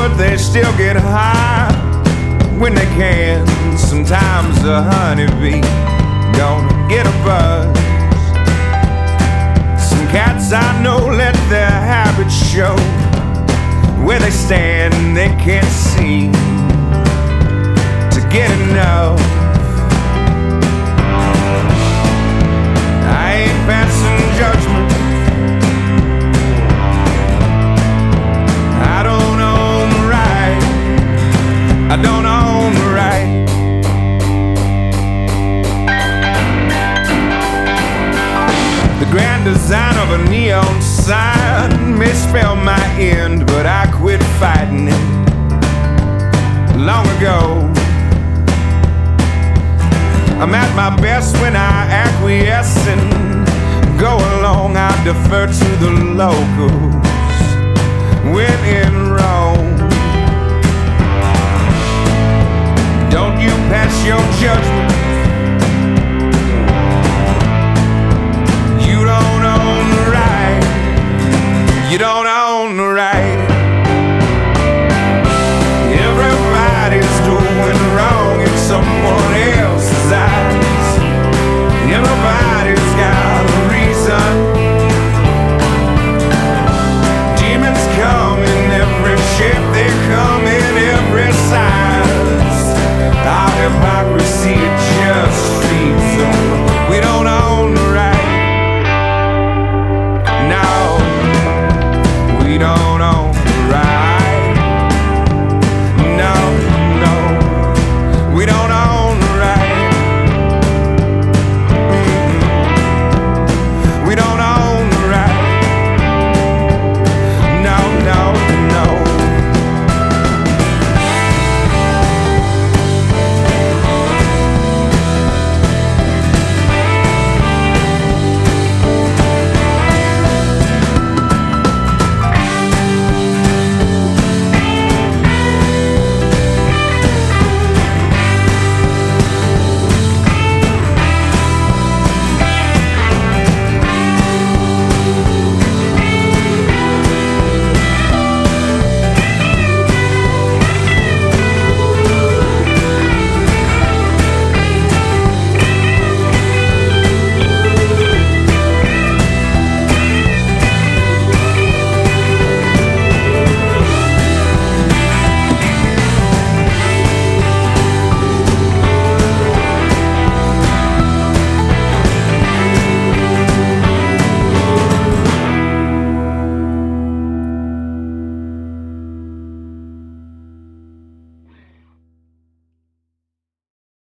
but they still get high when they can. Sometimes a honeybee gonna get a buzz. Some cats I know let their habits show. Where they stand they can't seem to get enough. I ain't passing judgment. I don't own the right. I don't own the right. The grand design of a neon sign may spell my end, but I quit fighting it long ago. I'm at my best when I acquiesce and go along. I defer to the locals when in